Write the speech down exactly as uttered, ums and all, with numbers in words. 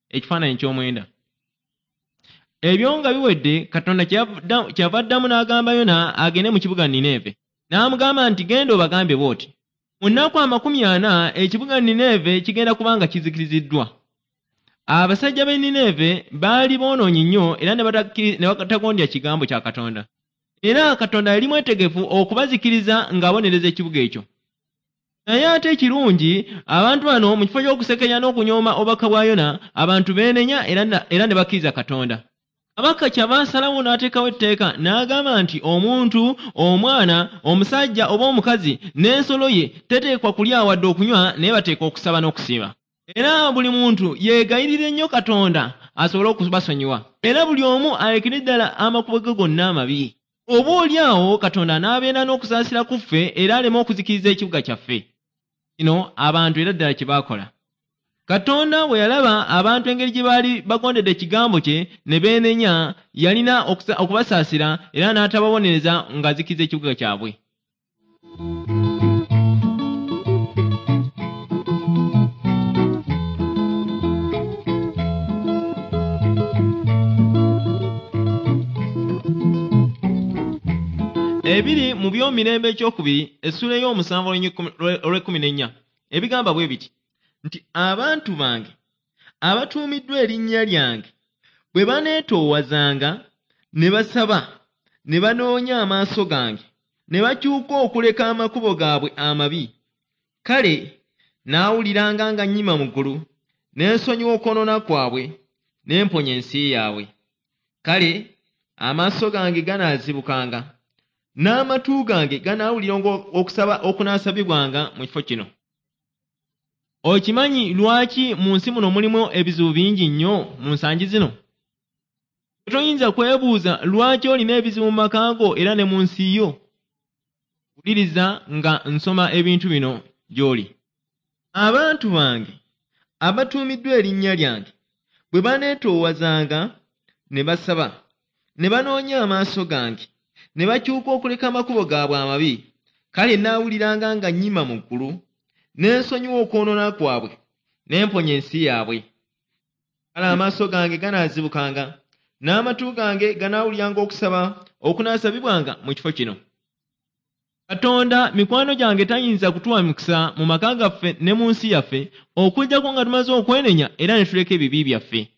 ekifaananyi ky'omwenda. Ebyo nga biwedde Katonda kyava addamu n'agamba Yona agende mu kibuga Nineeve. N'amugamba nti genda obagambe bw'oti, mu nnaku amakumi ana ekibuga Nineeve kigenda kuba nga kizikiriziddwa. Abasajja b'e Nineeve baali boonoonyi nnyo era ne batagondya kigambo kya Katonda. Era Katonda yali mwetegefu okubazikiriza ng'abonereza ekibuga ekyo. Naye ate ekirungi, abantu bano mu kifo ky'okusekenya n'okunyooma obubaka bwa Yona, abantu beenenya era ne bakkiriza Katonda. Kabaka kyava asalawo n'ateekawo etteeka n'agamba nti omuntu, omwana, omusajja oba omukazi n'ensolo ye teteekwa kulya wadde okunywa, naye bateekwa okusaba n'okusiiba. Era buli muntu yeegayirire nnyo Katonda asobole okubasonyiwa. Era buli omu alekere ddala amakubo ge gonna amabi. Oboolyawo Katonda n'abeera n'okusaasira ku ffe era aleme okuzikiriza ekibuga kyaffe. Kino abantu era ddala kye baakola. Katonda bwe yalaba abantu engeri gye baali bagondedde ekigambo kye ne beenenya, yalina okubasaasira era n'atababonereza ng'azikiriza ekibuga kyabwe. Ebiri mu by'omirembe ekyokubiri essula ey'omusanvu olw'ekkumi n'ennya ebigamba bwe biti nti abantu bange abatuumiddwa erinnya lyange bwe baneetoowazanga ne basaba ne banoonya amaaso gange ne bakyuka okuleka amakubo gaabwe amabi, kale naawuliranga nga nnyima mu ggulu ne nsonyiwa okwonoona kwabwe ne mponya ensi yaabwe. Kale amaaso gange ganaazibukanga n'amatu gange ganaawuliranga okusaba okunaasabibwanga mu kifo kino. Okimanyi lwaki mu nsi muno mulimu ebizibu bingi nnyo mu nsangi zino? Toyinza kwebuuza lwaki olina ebizibu mu maka go era ne mu nsi yo? Wuliriza nga nsoma ebintu bino gy'oli. Abantu bange abatuumiddwa erinnya lyange bwe baneetoowazanga ne basaba ne banoonya amaaso gange ne bakyuka okuleka amakubo gaabwe amabi, kale naawuliranga nga nnyima mu ggulu ne nsonyiwa okwonoona kwabwe ne mponya ensi yaabwe. Kale amaaso gange ganaazibukanga n'amatu gange ganaawuliranga okusaba okunaasabibwanga mu kifo kino. Katonda mikwano gyange tayinza kutuwa mikisa mu maka gaffe ne mu nsi yaffe okuggyako nga tumaze okwenenya era ne tuleka ebibi byaffe.